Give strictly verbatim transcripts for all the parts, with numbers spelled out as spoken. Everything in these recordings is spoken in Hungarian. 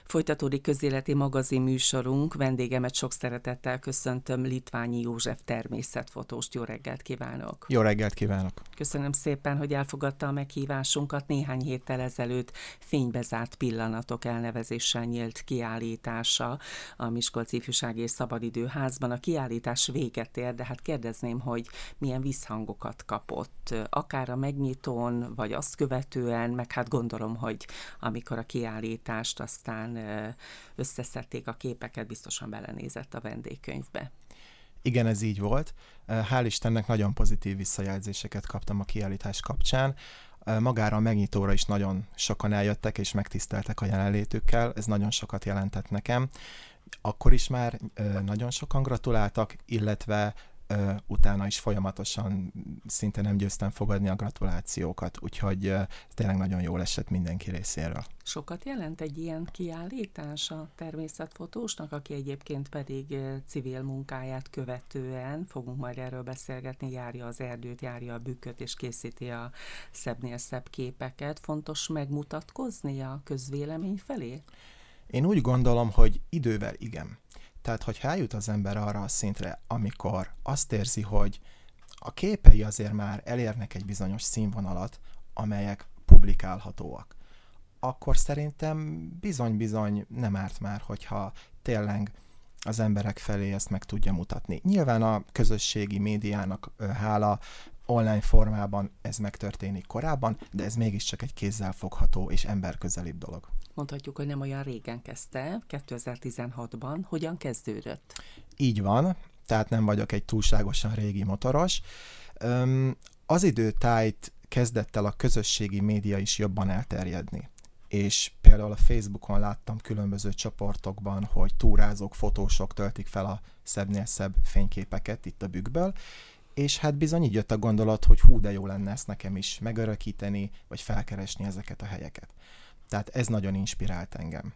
Folytatódik közéleti magazin műsorunk. Vendégemet sok szeretettel köszöntöm, Litványi József természetfotóst. Jó reggelt kívánok! Jó reggelt kívánok! Köszönöm szépen, hogy elfogadta a meghívásunkat. Néhány héttel ezelőtt Fénybe zárt pillanatok elnevezéssel nyílt kiállítása a Miskolci Ifjúsági és Szabadidőházban. A kiállítás véget ér, de hát kérdezném, hogy milyen visszhangokat kapott, akár a megnyitón, vagy azt követően, meg hát gondolom, hogy amikor a kiállítást aztán összeszedték a képeket, biztosan belenézett a vendégkönyvbe. Igen, ez így volt. Hál' Istennek nagyon pozitív visszajelzéseket kaptam a kiállítás kapcsán. Magára a megnyitóra is nagyon sokan eljöttek és megtiszteltek a jelenlétükkel, ez nagyon sokat jelentett nekem. Akkor is már nagyon sokan gratuláltak, illetve utána is folyamatosan szinte nem győztem fogadni a gratulációkat, úgyhogy tényleg nagyon jól esett mindenki részéről. Sokat jelent egy ilyen kiállítás a természetfotósnak, aki egyébként pedig civil munkáját követően, fogunk majd erről beszélgetni, járja az erdőt, járja a bükköt és készíti a szebbnél szebb képeket. Fontos megmutatkozni a közvélemény felé? Én úgy gondolom, hogy idővel igen. Tehát, hogyha eljut az ember arra a szintre, amikor azt érzi, hogy a képei azért már elérnek egy bizonyos színvonalat, amelyek publikálhatóak, akkor szerintem bizony-bizony nem árt már, hogyha tényleg az emberek felé ezt meg tudja mutatni. Nyilván a közösségi médiának hála, online formában ez megtörténik korábban, de ez mégiscsak egy kézzel fogható és emberközelibb dolog. Mondhatjuk, hogy nem olyan régen kezdte, kétezer-tizenhatban. Hogyan kezdődött? Így van, tehát nem vagyok egy túlságosan régi motoros. Az időtájt kezdett el a közösségi média is jobban elterjedni. És például a Facebookon láttam különböző csoportokban, hogy túrázók, fotósok töltik fel a szebbnél szebb fényképeket itt a bükkből, és hát bizony így jött a gondolat, hogy hú, de jó lenne ezt nekem is megörökíteni, vagy felkeresni ezeket a helyeket. Tehát ez nagyon inspirált engem.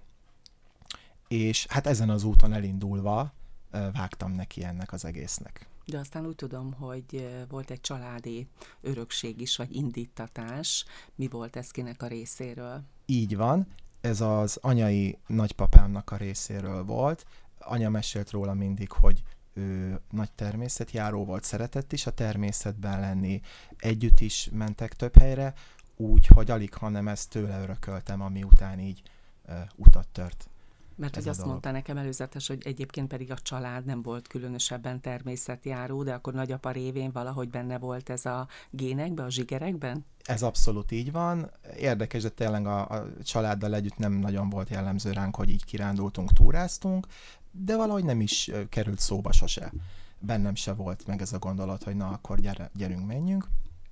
És hát ezen az úton elindulva vágtam neki ennek az egésznek. De aztán úgy tudom, hogy volt egy családi örökség is, vagy indítatás. Mi volt ez kinek a részéről? Így van, ez az anyai nagypapámnak a részéről volt. Anya mesélt róla mindig, hogy ő nagy természetjáró volt, szeretett is a természetben lenni, együtt is mentek több helyre, úgy, hogy alig, hanem ezt tőle örököltem, ami után így uh, utat tört. Mert hogy azt dolog. Mondta nekem előzetes, hogy egyébként pedig a család nem volt különösebben természetjáró, de akkor nagyapa révén valahogy benne volt ez a génekben, a zsigerekben? Ez abszolút így van. Érdekes, de tényleg a, a családdal együtt nem nagyon volt jellemző ránk, hogy így kirándultunk, túráztunk, de valahogy nem is került szóba sose. Bennem se volt meg ez a gondolat, hogy na akkor gyere, gyerünk, menjünk.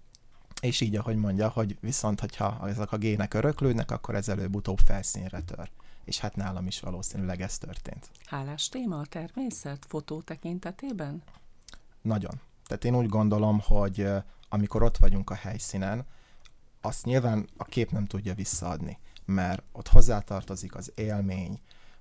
És így, ahogy mondja, hogy viszont, hogyha ezek a gének öröklődnek, akkor ez előbb-utóbb felszínre tör. És hát nálam is valószínűleg ez történt. Hálás téma a természet fotó tekintetében? Nagyon. Tehát én úgy gondolom, hogy amikor ott vagyunk a helyszínen, azt nyilván a kép nem tudja visszaadni, mert ott hozzátartozik az élmény,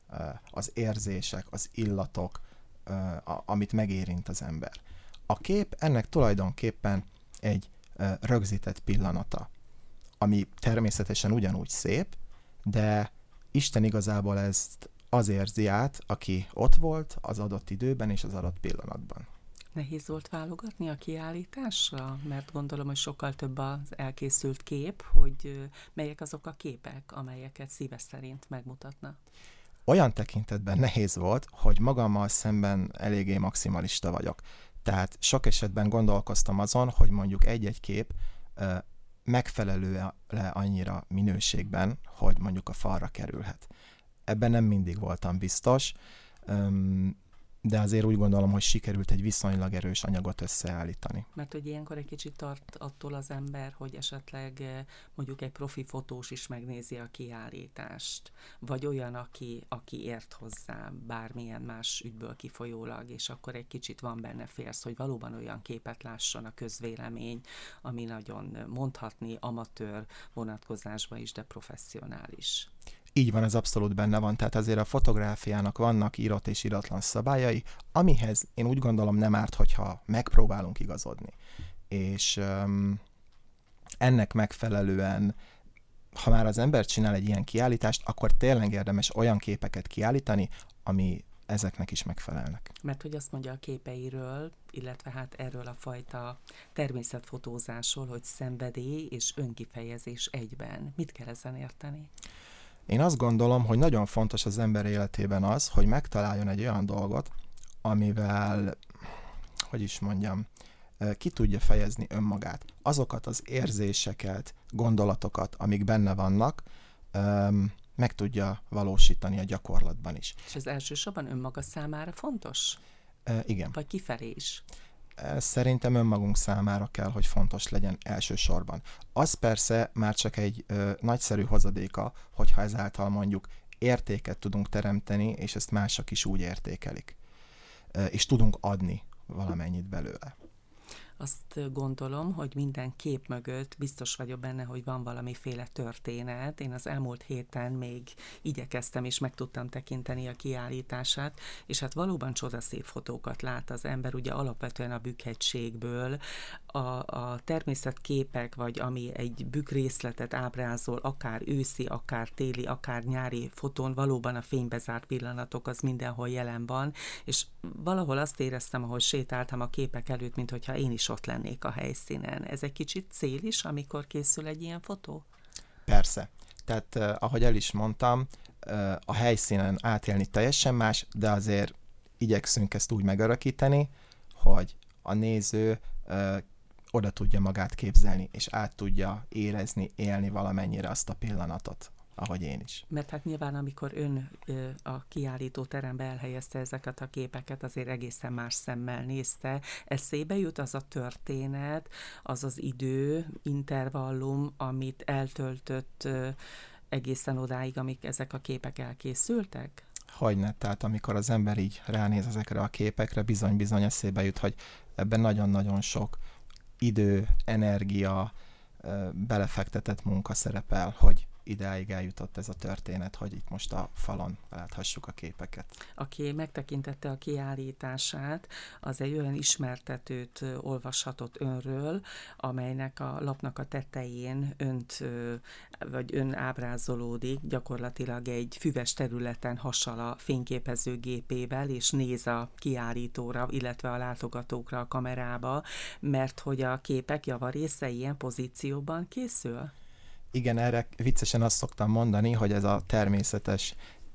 az érzések, az illatok, amit megérint az ember. A kép ennek tulajdonképpen egy rögzített pillanata, ami természetesen ugyanúgy szép, de Isten igazából ezt az érzi át, aki ott volt az adott időben és az adott pillanatban. Nehéz volt válogatni a kiállításra? Mert gondolom, hogy sokkal több az elkészült kép, hogy melyek azok a képek, amelyeket szíve szerint megmutatna. Olyan tekintetben nehéz volt, hogy magammal szemben eléggé maximalista vagyok. Tehát sok esetben gondolkoztam azon, hogy mondjuk egy-egy kép uh, megfelelő-e annyira minőségben, hogy mondjuk a falra kerülhet. Ebben nem mindig voltam biztos, um, de azért úgy gondolom, hogy sikerült egy viszonylag erős anyagot összeállítani. Mert hogy ilyenkor egy kicsit tart attól az ember, hogy esetleg mondjuk egy profi fotós is megnézi a kiállítást, vagy olyan, aki, aki ért hozzá bármilyen más ügyből kifolyólag, és akkor egy kicsit van benne félsz, hogy valóban olyan képet lásson a közvélemény, ami nagyon mondhatni amatőr vonatkozásban is, de professzionális. Így van, ez abszolút benne van, tehát azért a fotográfiának vannak írott és íratlan szabályai, amihez én úgy gondolom nem árt, hogyha megpróbálunk igazodni. És um, ennek megfelelően ha már az ember csinál egy ilyen kiállítást, akkor tényleg érdemes olyan képeket kiállítani, ami ezeknek is megfelelnek. Mert hogy azt mondja a képeiről, illetve hát erről a fajta természetfotózásról, hogy szenvedély és önkifejezés egyben. Mit kell ezen érteni? Én azt gondolom, hogy nagyon fontos az ember életében az, hogy megtaláljon egy olyan dolgot, amivel, hogy is mondjam, ki tudja fejezni önmagát. Azokat az érzéseket, gondolatokat, amik benne vannak, meg tudja valósítani a gyakorlatban is. És ez elsősorban önmaga számára fontos? E, igen. Vagy kifelé is? Szerintem önmagunk számára kell, hogy fontos legyen elsősorban. Az persze már csak egy ö, nagyszerű hozadéka, hogyha ezáltal mondjuk értéket tudunk teremteni, és ezt mások is úgy értékelik. E, és tudunk adni valamennyit belőle. Azt gondolom, hogy minden kép mögött biztos vagyok benne, hogy van valamiféle történet. Én az elmúlt héten még igyekeztem, és meg tudtam tekinteni a kiállítását, és hát valóban csodaszép fotókat lát az ember, ugye alapvetően a Bükk-hegységből. A, a természetképek, vagy ami egy Bükk részletet ábrázol, akár őszi, akár téli, akár nyári fotón, valóban a fénybe zárt pillanatok az mindenhol jelen van, és valahol azt éreztem, ahogy sétáltam a képek előtt, minthogyha én is ott lennék a helyszínen. Ez egy kicsit cél is, amikor készül egy ilyen fotó? Persze. Tehát, eh, ahogy el is mondtam, eh, a helyszínen átélni teljesen más, de azért igyekszünk ezt úgy megörökíteni, hogy a néző eh, oda tudja magát képzelni, és át tudja érezni, élni valamennyire azt a pillanatot, ahogy én is. Mert hát nyilván, amikor ön ö, a kiállító terembe elhelyezte ezeket a képeket, azért egészen más szemmel nézte. Eszébe jut az a történet, az az idő, intervallum, amit eltöltött ö, egészen odáig, amíg ezek a képek elkészültek? Hogyne, tehát amikor az ember így ránéz ezekre a képekre, bizony-bizony eszébe jut, hogy ebben nagyon-nagyon sok idő, energia, ö, belefektetett munka szerepel, hogy ideáig eljutott ez a történet, hogy itt most a falon láthassuk a képeket. Aki megtekintette a kiállítását, az egy olyan ismertetőt olvashatott önről, amelynek a lapnak a tetején önt, vagy ön ábrázolódik, gyakorlatilag egy füves területen hasal a fényképezőgépével, és néz a kiállítóra, illetve a látogatókra a kamerába, mert hogy a képek javarésze ilyen pozícióban készül? Igen, erre viccesen azt szoktam mondani, hogy ez a természetes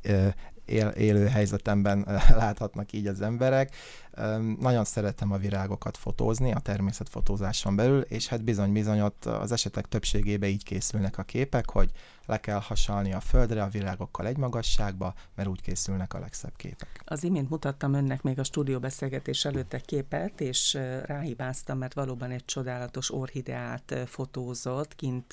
él, élő helyzetemben láthatnak így az emberek. Nagyon szeretem a virágokat fotózni, a természetfotózáson belül, és hát bizony-bizony ott az esetek többségében így készülnek a képek, hogy le kell hasalni a földre a virágokkal egy magasságba, mert úgy készülnek a legszebb képek. Az imént mutattam önnek még a stúdióbeszélgetés előtt egy képet, és ráhibáztam, mert valóban egy csodálatos orchideát fotózott kint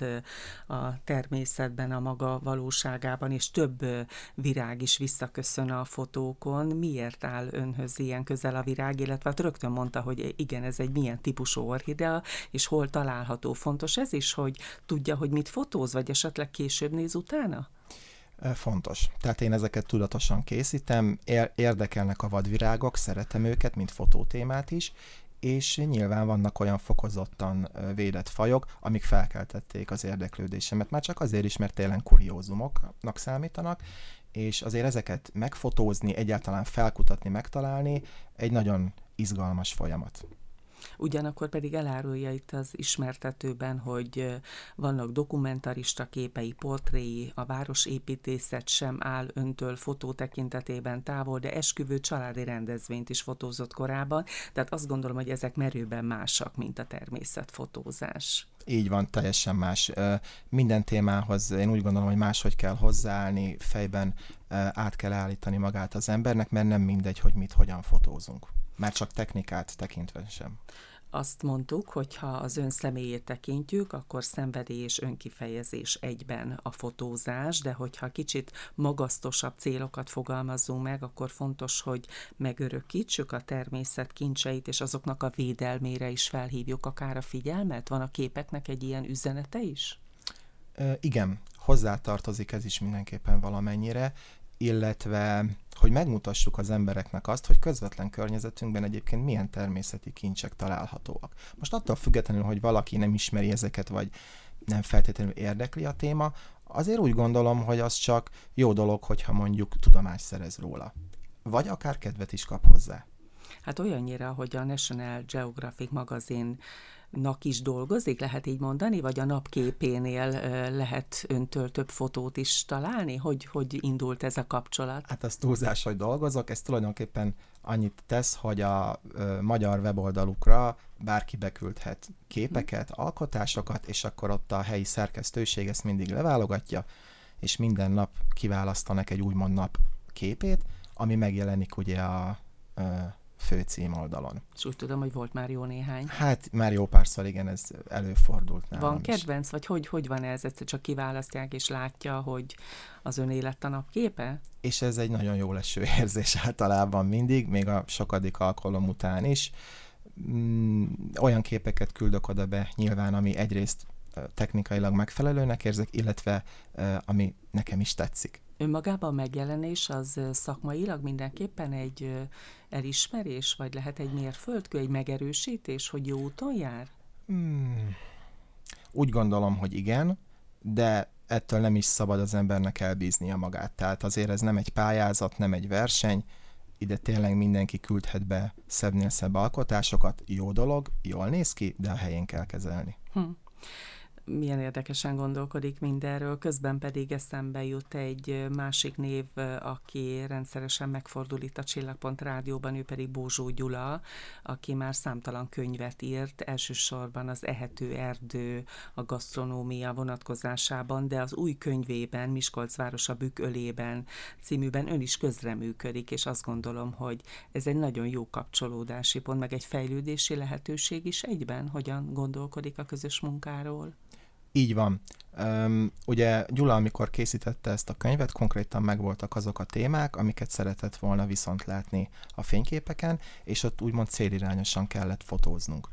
a természetben, a maga valóságában, és több virág is visszaköszön a fotókon. Miért áll önhöz ilyen közel a virág, illetve hát rögtön mondta, hogy igen, ez egy milyen típusú orchidea, és hol található. Fontos ez is, hogy tudja, hogy mit fotóz, vagy esetleg később néz utána? Fontos. Tehát én ezeket tudatosan készítem, érdekelnek a vadvirágok, szeretem őket, mint fotótémát is, és nyilván vannak olyan fokozottan védett fajok, amik felkeltették az érdeklődésemet. Már csak azért is, mert tényleg kuriózumoknak számítanak, és azért ezeket megfotózni, egyáltalán felkutatni, megtalálni egy nagyon izgalmas folyamat. Ugyanakkor pedig elárulja itt az ismertetőben, hogy vannak dokumentarista képei, portréi, a városépítészet sem áll öntől fotó tekintetében távol, de esküvő, családi rendezvényt is fotózott korábban, tehát azt gondolom, hogy ezek merőben másak, mint a természetfotózás. Így van, teljesen más. Minden témához én úgy gondolom, hogy máshogy kell hozzáállni, fejben át kell állítani magát az embernek, mert nem mindegy, hogy mit, hogyan fotózunk. Már csak technikát tekintve sem. Azt mondtuk, hogy ha az ön személyét tekintjük, akkor szenvedély és önkifejezés egyben a fotózás, de hogyha kicsit magasztosabb célokat fogalmazzunk meg, akkor fontos, hogy megörökítsük a természet kincseit, és azoknak a védelmére is felhívjuk akár a figyelmet? Van a képeknek egy ilyen üzenete is? E, igen, hozzátartozik ez is mindenképpen valamennyire, illetve hogy megmutassuk az embereknek azt, hogy közvetlen környezetünkben egyébként milyen természeti kincsek találhatóak. Most attól függetlenül, hogy valaki nem ismeri ezeket, vagy nem feltétlenül érdekli a téma, azért úgy gondolom, hogy az csak jó dolog, hogyha mondjuk tudomást szerez róla. Vagy akár kedvet is kap hozzá. Hát olyannyira, hogy a National Geographic magazinnak is dolgozik, lehet így mondani, vagy a napképénél lehet öntől több fotót is találni? Hogy, hogy indult ez a kapcsolat? Hát az túlzás, hogy dolgozok, ez tulajdonképpen annyit tesz, hogy a ö, magyar weboldalukra bárki beküldhet képeket, hmm. alkotásokat, és akkor ott a helyi szerkesztőség ezt mindig leválogatja, és minden nap kiválasztanak egy úgymond nap képét, ami megjelenik ugye a ö, főcím oldalon. És úgy tudom, hogy volt már jó néhány. Hát már jó párszor, igen, ez előfordult nálam. Van kedvenc, is. Vagy hogy, hogy van ez? Egyszer csak kiválasztják és látja, hogy az ön élet a napképe? És ez egy nagyon jó leső érzés általában mindig, még a sokadik alkalom után is. Mm, olyan képeket küldök oda be nyilván, ami egyrészt technikailag megfelelőnek érzek, illetve ami nekem is tetszik. Önmagában a megjelenés az szakmailag mindenképpen egy elismerés, vagy lehet egy mérföldkő, egy megerősítés, hogy jó úton jár? Hmm. Úgy gondolom, hogy igen, de ettől nem is szabad az embernek elbíznia magát. Tehát azért ez nem egy pályázat, nem egy verseny, ide tényleg mindenki küldhet be szebbnél szebb alkotásokat, jó dolog, jól néz ki, de a helyén kell kezelni. Hm. Milyen érdekesen gondolkodik mindenről, közben pedig eszembe jut egy másik név, aki rendszeresen megfordul itt a Csillagpont Rádióban, ő pedig Bózsó Gyula, aki már számtalan könyvet írt, elsősorban az Ehető erdő, a gasztronómia vonatkozásában, de az új könyvében, Miskolc városa Bükk-ölében címűben ön is közreműködik, és azt gondolom, hogy ez egy nagyon jó kapcsolódási pont, meg egy fejlődési lehetőség is egyben, hogyan gondolkodik a közös munkáról. Így van. Um, ugye Gyula, amikor készítette ezt a könyvet, konkrétan megvoltak azok a témák, amiket szeretett volna viszont látni a fényképeken, és ott úgymond célirányosan kellett fotóznunk.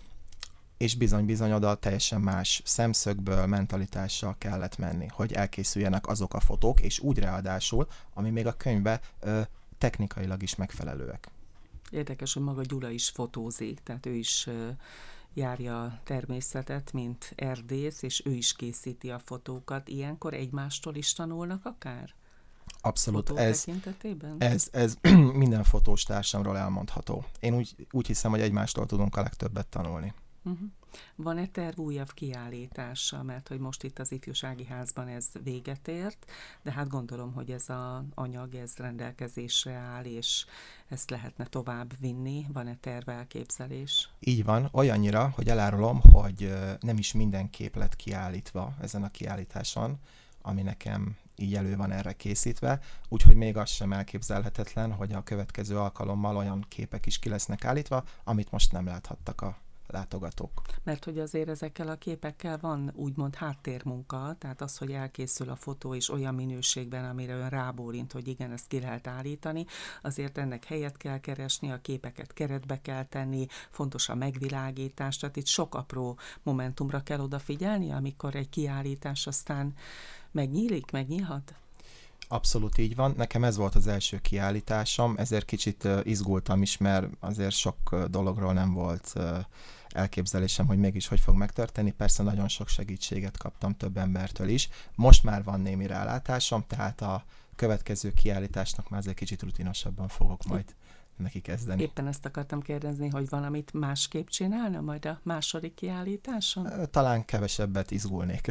És bizony-bizony oda teljesen más szemszögből, mentalitással kellett menni, hogy elkészüljenek azok a fotók, és úgy ráadásul, ami még a könyvbe ö, technikailag is megfelelőek. Érdekes, hogy maga Gyula is fotózik, tehát ő is ö, járja a természetet, mint erdész, és ő is készíti a fotókat. Ilyenkor egymástól is tanulnak akár? Abszolút. Fotó ez, tekintetében? ez, ez minden fotós társamról elmondható. Én úgy, úgy hiszem, hogy egymástól tudunk a legtöbbet tanulni. Uh-huh. Van-e terv újabb kiállítása? Mert hogy most itt az Ifjúsági Házban ez véget ért, de hát gondolom, hogy ez az anyag, ez rendelkezésre áll, és ezt lehetne tovább vinni. Van-e terv, elképzelés? Így van, olyannyira, hogy elárulom, hogy nem is minden kép lett kiállítva ezen a kiállításon, ami nekem így elő van erre készítve, úgyhogy még az sem elképzelhetetlen, hogy a következő alkalommal olyan képek is ki lesznek állítva, amit most nem láthattak a látogatók. Mert hogy azért ezekkel a képekkel van úgymond háttérmunka, tehát az, hogy elkészül a fotó is olyan minőségben, amire ön rábólint, hogy igen, ezt ki lehet állítani, azért ennek helyet kell keresni, a képeket keretbe kell tenni, fontos a megvilágítás, tehát itt sok apró momentumra kell odafigyelni, amikor egy kiállítás aztán megnyílik, megnyílhat? Abszolút így van. Nekem ez volt az első kiállításom, ezért kicsit izgultam is, mert azért sok dologról nem volt elképzelésem, hogy mégis hogy fog megtörténni. Persze nagyon sok segítséget kaptam több embertől is. Most már van némi rálátásom, tehát a következő kiállításnak már egy kicsit rutinosabban fogok majd neki kezdeni. Éppen ezt akartam kérdezni, hogy valamit másképp csinálna majd a második kiállításon? Talán kevesebbet izgulnék.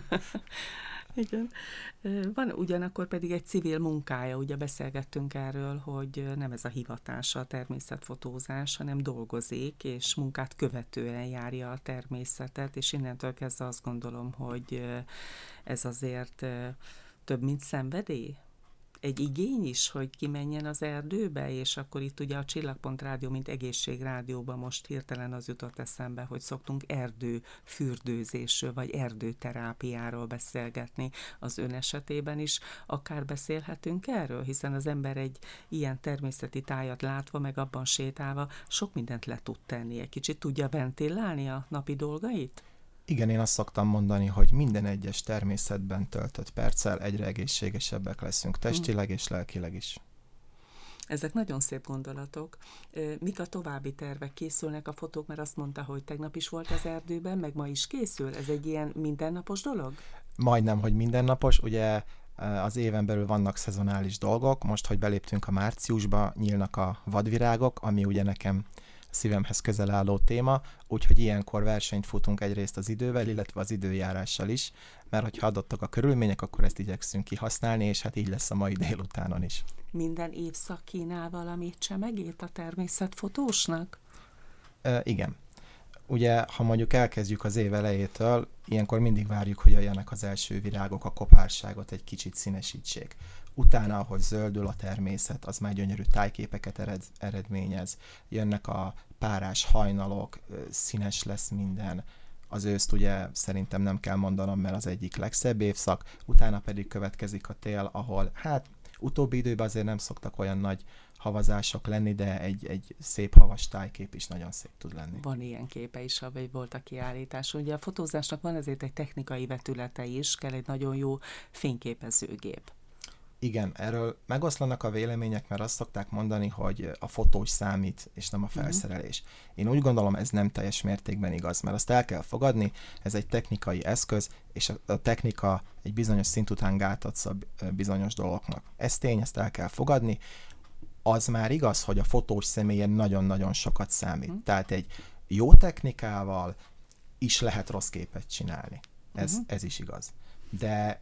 Igen. Van ugyanakkor pedig egy civil munkája, ugye beszélgettünk erről, hogy nem ez a hivatása a természetfotózás, hanem dolgozik, és munkát követően járja a természetet, és innentől kezdve azt gondolom, hogy ez azért több, mint szenvedély. Egy igény is, hogy kimenjen az erdőbe, és akkor itt ugye a Csillagpont Rádió, mint egészségrádióban most hirtelen az jutott eszembe, hogy szoktunk erdőfürdőzésről, vagy erdőterápiáról beszélgetni az ön esetében is. Akár beszélhetünk erről, hiszen az ember egy ilyen természeti tájat látva, meg abban sétálva sok mindent le tud tenni. Egy kicsit tudja ventilálni a napi dolgait? Igen, én azt szoktam mondani, hogy minden egyes természetben töltött perccel egyre egészségesebbek leszünk, testileg és lelkileg is. Ezek nagyon szép gondolatok. Mik a további tervek? Készülnek a fotók, mert azt mondta, hogy tegnap is volt az erdőben, meg ma is készül? Ez egy ilyen mindennapos dolog? Majdnem, hogy mindennapos. Ugye az éven belül vannak szezonális dolgok. Most, hogy beléptünk a márciusba, nyílnak a vadvirágok, ami ugye nekem szívemhez közel álló téma, úgyhogy ilyenkor versenyt futunk egyrészt az idővel, illetve az időjárással is, mert hogyha adottak a körülmények, akkor ezt igyekszünk kihasználni, és hát így lesz a mai délutánon is. Minden évszak kínál valamit csemegét a természetfotósnak? E, igen. Ugye, ha mondjuk elkezdjük az év elejétől, ilyenkor mindig várjuk, hogy jöjjenek az első virágok, a kopárságot egy kicsit színesítsék. Utána, ahogy zöldül a természet, az már gyönyörű tájképeket ered, eredményez. Jönnek a párás hajnalok, színes lesz minden. Az őszt ugye szerintem nem kell mondanom, mert az egyik legszebb évszak. Utána pedig következik a tél, ahol hát utóbbi időben azért nem szoktak olyan nagy havazások lenni, de egy, egy szép havas tájkép is nagyon szép tud lenni. Van ilyen képe is, ahogy volt a kiállítás. Ugye a fotózásnak van ezért egy technikai vetülete is, kell egy nagyon jó fényképezőgép. Igen, erről megoszlanak a vélemények, mert azt szokták mondani, hogy a fotós számít, és nem a felszerelés. Uh-huh. Én úgy gondolom, ez nem teljes mértékben igaz, mert azt el kell fogadni, ez egy technikai eszköz, és a, a technika egy bizonyos szint után gátat a bizonyos dolgoknak. Ez tény, ezt el kell fogadni. Az már igaz, hogy a fotós személyen nagyon-nagyon sokat számít. Uh-huh. Tehát egy jó technikával is lehet rossz képet csinálni. Ez, uh-huh. ez is igaz. De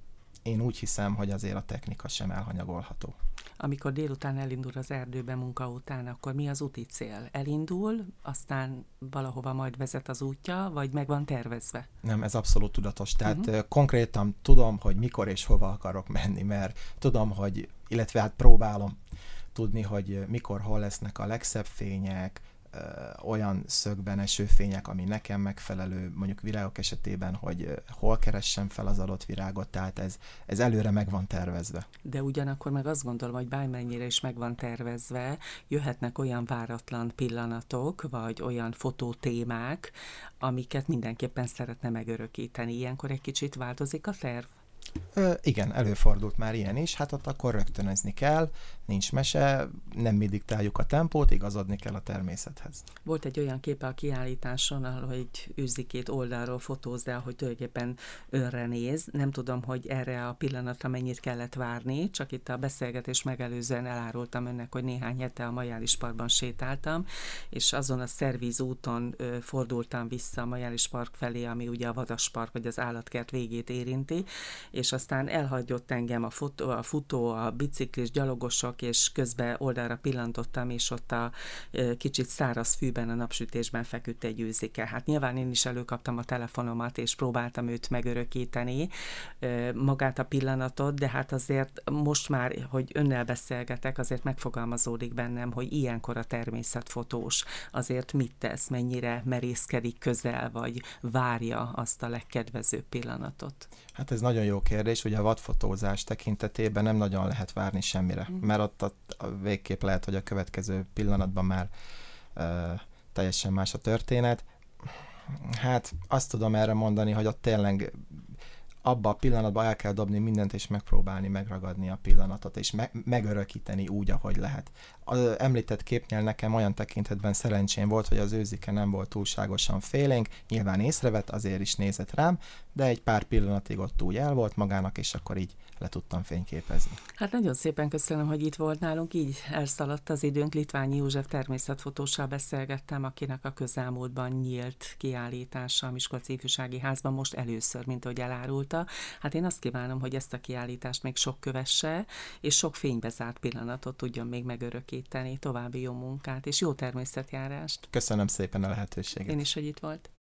én úgy hiszem, hogy azért a technika sem elhanyagolható. Amikor délután elindul az erdőbe munka után, akkor mi az úti cél? Elindul, aztán valahova majd vezet az útja, vagy meg van tervezve? Nem, ez abszolút tudatos. Tehát uh-huh. konkrétan tudom, hogy mikor és hova akarok menni, mert tudom, hogy, illetve hát próbálom tudni, hogy mikor, hol lesznek a legszebb fények, olyan szögben eső fények, ami nekem megfelelő, mondjuk virágok esetében, hogy hol keressem fel az adott virágot, tehát ez, ez előre meg van tervezve. De ugyanakkor meg azt gondolom, hogy bármennyire is meg van tervezve, jöhetnek olyan váratlan pillanatok, vagy olyan fotótémák, amiket mindenképpen szeretne megörökíteni. Ilyenkor egy kicsit változik a terv? Ö, igen, előfordult már ilyen is, hát ott akkor rögtönözni kell, nincs mese, nem mi diktáljuk a tempót, igazodni kell a természethez. Volt egy olyan képe a kiállításon, ahol egy őzikét oldalról fotóz el, hogy tulajdonképpen önre néz. Nem tudom, hogy erre a pillanatra mennyit kellett várni, csak itt a beszélgetés megelőzően elárultam önnek, hogy néhány hete a Majális Parkban sétáltam, és azon a szervíz úton ö, fordultam vissza a Majális Park felé, ami ugye a Vadaspark vagy az állatkert végét érinti, és aztán elhagyott engem a, fotó, a futó, a biciklis, gyalogosok, és közben oldalra pillantottam, és ott a e, kicsit száraz fűben, a napsütésben feküdt egy őzike. Hát nyilván én is előkaptam a telefonomat, és próbáltam őt megörökíteni, e, magát a pillanatot, de hát azért most már, hogy önnel beszélgetek, azért megfogalmazódik bennem, hogy ilyenkor a természetfotós azért mit tesz, mennyire merészkedik közel, vagy várja azt a legkedvezőbb pillanatot. Hát ez nagyon jó kérdés, ugye a vadfotózás tekintetében nem nagyon lehet várni semmire, mm. mert ott a, a végképp lehet, hogy a következő pillanatban már uh, teljesen más a történet. Hát azt tudom erre mondani, hogy ott tényleg abban a pillanatban el kell dobni mindent, és megpróbálni megragadni a pillanatot, és me- megörökíteni úgy, ahogy lehet. Az említett képnél nekem olyan tekintetben szerencsém volt, hogy az őzike nem volt túlságosan félénk, nyilván észrevett, azért is nézett rám, de egy pár pillanatig ott úgy el volt magának, és akkor így le tudtam fényképezni. Hát nagyon szépen köszönöm, hogy itt volt nálunk, így elszaladt az időnk. Litványi József természetfotóssal beszélgettem, akinek a közelmúltban nyílt kiállítása a Miskolci Ifjúsági Házban, most először, mint ahogy elárulta. Hát én azt kívánom, hogy ezt a kiállítást még sok kövesse, és sok fénybezárt pillanatot tudjon még megörökíteni, további jó munkát, és jó természetjárást. Köszönöm szépen a lehetőséget. Én is, hogy itt volt.